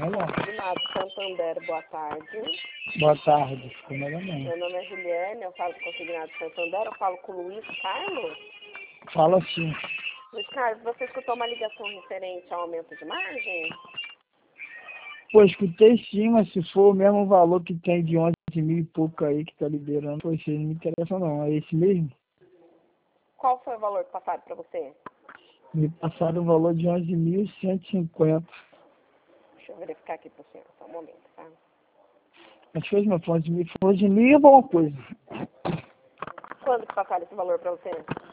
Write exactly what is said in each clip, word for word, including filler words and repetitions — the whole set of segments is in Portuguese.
melhor. Finado Santander, boa tarde. Boa tarde, ficou melhor não. Meu nome é Juliane, eu falo com o Consignado Santander, eu falo com o Luiz Carlos. Fala assim. Luiz Carlos, você escutou uma ligação referente ao aumento de margem? Pô, escutei sim, mas se for o mesmo valor que tem de onze mil e pouco aí que tá liberando, pô, isso aí não me interessa não, é esse mesmo? Qual foi o valor que passaram para você? Me passaram o valor de onze mil cento e cinquenta. Deixa eu verificar aqui para o senhor, só um momento, tá? Mas foi uma fonte de mil, fonte de mil é alguma coisa. Quando que passaram esse valor para você?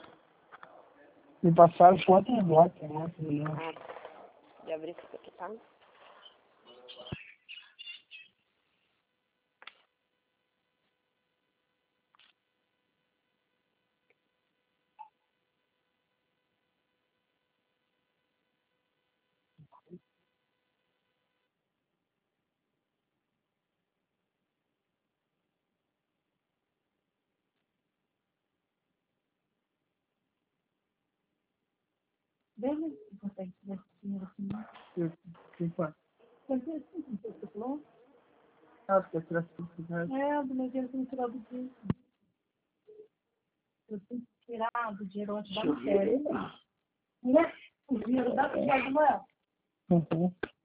Me passaram fonte agora, né? Ah, já verifico aqui, tá? Beleza, você consegue tirar esse dinheiro assim? Eu- que faz? Porque assim, você falou? Ah, porque eu tirei cinco reais. É, do meu dinheiro que eu não tirou do dia. Eu tenho que tirar do dinheiro antes da férias. Né? O dinheiro da férias, não é? Uhum.